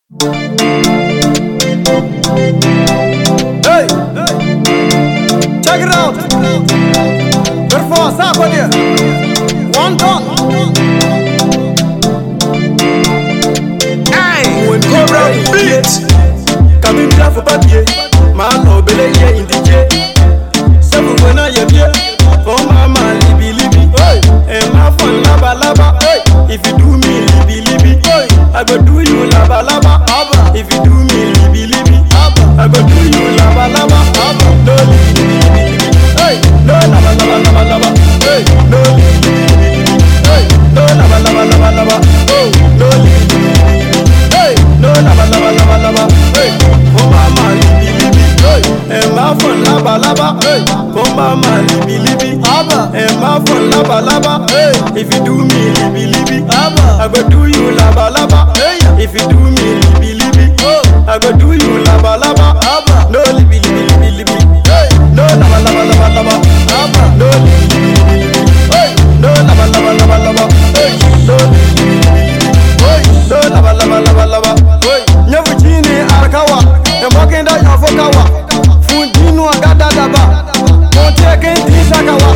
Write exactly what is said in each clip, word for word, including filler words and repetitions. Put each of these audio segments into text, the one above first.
Hey, check it out. Therefore, Sakodia, one done. Hey, when Cobra beat, coming down for papier, man, no belay in the jet. Seven when I have here, for my man, libby libby, hey, and my fun lava lava, hey, if you do me libby libby, hey, I go do you lava lava, if you do me libby libby, I go do you lava lava, no libby libby, hey, no lava lava lava lava, hey, no libby libby, hey, no lava lava lava lava, oh, no libby libby, hey, no lava lava lava lava, hey, for my man libby libby, hey, and my fun lava lava, hey, for my man libby libby, and my fun lava lava, hey, if you do me libby libby, I go do you lava lava, hey, if you do me libby libby, oh, I go do you lava lava, no libby libby libby libby, hey, no lava lava lava lava, no libby libby libby, hey, no lava lava lava lava, hey, no libby libby libby, hey, no lava lava lava lava, hey, nyavu chini arkawa, emboke nda yafokawa, fundinu agada daba, monteke ndi sakawa,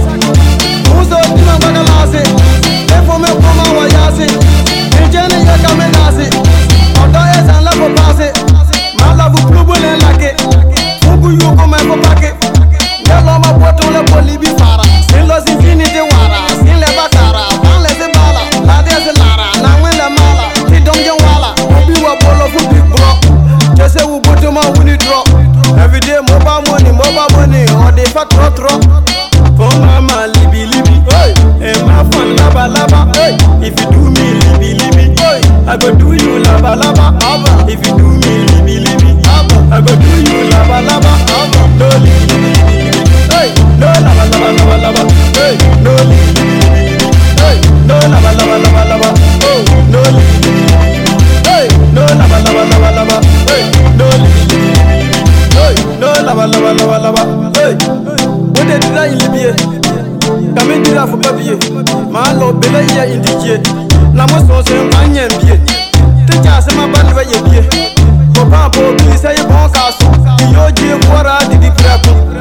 uzo dina bagalase, efo me koma wa yase, njene yakame nase, odo ezan lafo pase, malavu plubule lake, fugu yuko me fo pake, yalo ma poto le bolibi fara, sin lo zinfinite wara, sin le bakara, van le se bala, la de se lara, na wende mala, ti domje wala, obi wa bolo fu big bro, jese wu butu ma wuni drop, everyday mobile money, mobile money, or they fuck tro tro, for mama libi libi, hey, and my fun lava lava, hey, if you do me libi libi, hey, I go do you lava lava, if you do me libi libi, I go do you lava lava, no libi libi libi, hey, no lava lava lava lava, hey, no libi libi libi, hey, no lava lava lava lava, oh, no libi libi libi, hey, no lava lava lava lava, hey, no libi libi libi, hey, no lava lava lava lava, hey, what did I in Libya? Come in here for papier, my lord belay in the jet, Lamos and Banyan beer. The jazz and my band where you be. Papa, please say a bon castle. Your dear water did the prep.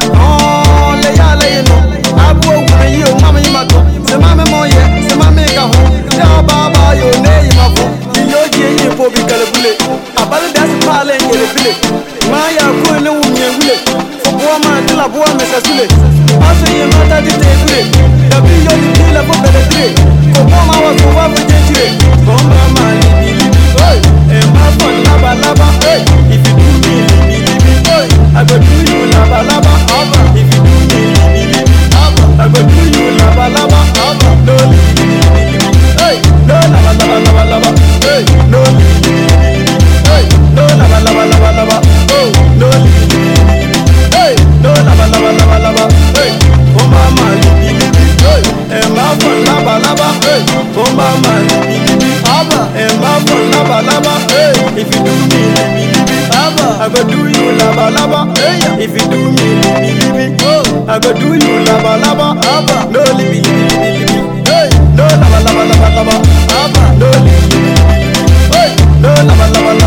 Oh, lay a lay no. I broke when you, Mamma Mato. The Mamma Moya, the Mamma home. Now, Baba, your name of your dear Bobby Calabule. About that's parley in the village. Maya, poor no woman, for woman till a woman is a silly. After your mother did the the billion killer for the tree. For Mama was over with the tree. For Mama, libby libby, hey, and my fun lava lava, hey, if you do me libby libby, hey, I go do you lava lava, if you do me libby libby, I go do you lava lava, no libby libby libby, hey, no lava lava lava lava, hey, no libby libby libby, hey, no lava lava lava lava, oh, no libby libby libby, hey, no lava lava lava lava, hey, for Mama libby libby, hey, and my fun lava lava, hey, for Mama libby libby, and my fun lava lava, hey, if you do me libby libby, I go do you lava lava, hey, if you do me libby libby, oh, I go do you lava lava, no libby libby libby libby, hey, no lava lava lava lava, no libby libby libby, hey, no lava lava